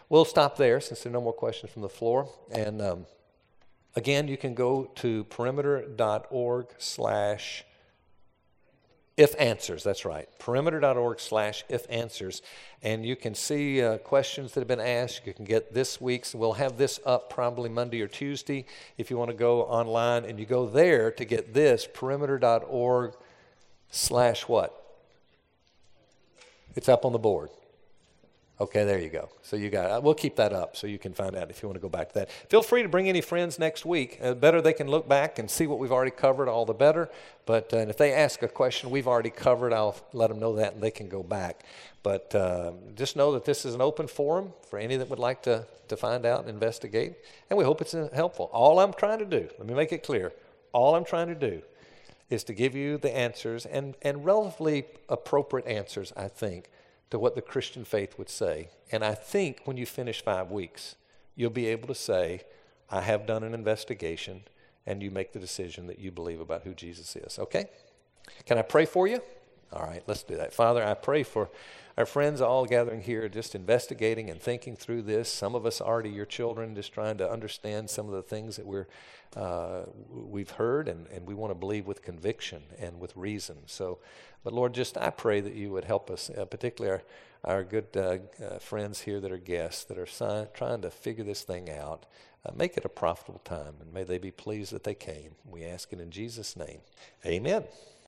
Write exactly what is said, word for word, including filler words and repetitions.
we'll stop there since there are no more questions from the floor. And um, again, you can go to perimeter.org slash if answers. That's right. Perimeter.org slash if answers. And you can see uh, questions that have been asked. You can get this week's. We'll have this up probably Monday or Tuesday if you want to go online. And you go there to get this, perimeter.org slash what? It's up on the board. Okay, there you go. So you got, we'll keep that up so you can find out if you want to go back to that. Feel free to bring any friends next week. Uh, better they can look back and see what we've already covered, all the better. But uh, and if they ask a question we've already covered, I'll let them know that and they can go back. But uh, just know that this is an open forum for any that would like to, to find out and investigate. And we hope it's helpful. All I'm trying to do, let me make it clear, all I'm trying to do is to give you the answers and, and relatively appropriate answers, I think, to what the Christian faith would say. And I think when you finish five weeks, you'll be able to say, I have done an investigation, and you make the decision that you believe about who Jesus is. Okay? Can I pray for you? All right, let's do that. Father, I pray for our friends all gathering here, just investigating and thinking through this. Some of us already your children, just trying to understand some of the things that we're, uh, we've heard, and, and we want to believe with conviction and with reason. So, but Lord, just I pray that you would help us, uh, particularly our, our good uh, uh, friends here that are guests, that are si- trying to figure this thing out. Uh, make it a profitable time, and may they be pleased that they came. We ask it in Jesus' name. Amen.